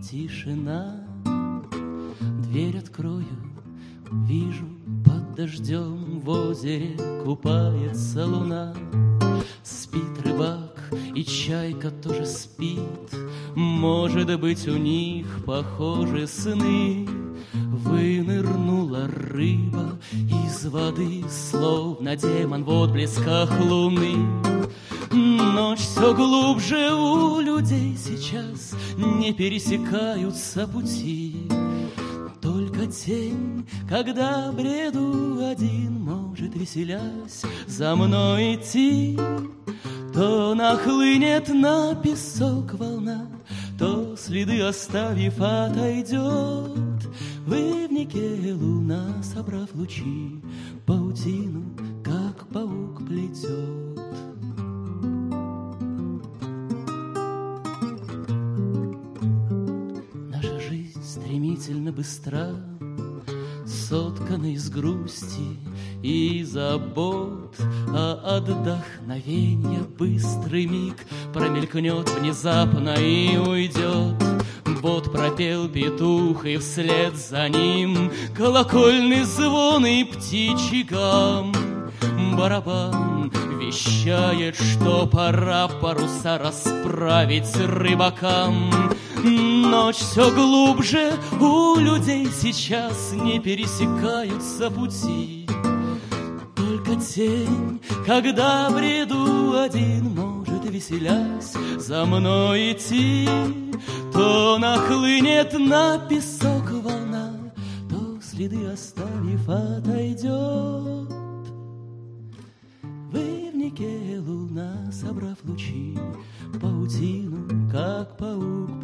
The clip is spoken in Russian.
тишина. Дверь открою, вижу, под дождем в озере купается луна. Спит рыбак, и чайка тоже спит. Может быть, у них похожи сны. Вынырнула рыба из воды, словно демон в отблесках луны. Ночь все глубже, у людей сейчас не пересекаются пути. Только тень, когда бреду один, может, веселясь, за мной идти. То нахлынет на песок волна, то, следы оставив, отойдет. В ивнике луна, собрав лучи, паутину, как паук, плетет. Наша жизнь стремительно быстра, соткана из грусти и забот, а отдохновенье быстрый миг промелькнет внезапно и уйдет. Вот пропел петух, и вслед за ним колокольный звон и птичий гам. Барабан вещает, что пора паруса расправить рыбакам. Ночь все глубже, у людей сейчас не пересекаются пути. Только тень, когда бреду один, может, веселясь, за мной идти. То нахлынет на песок волна, то, следы оставив, отойдет. В ивнике луна, собрав лучи, паутину, как паук,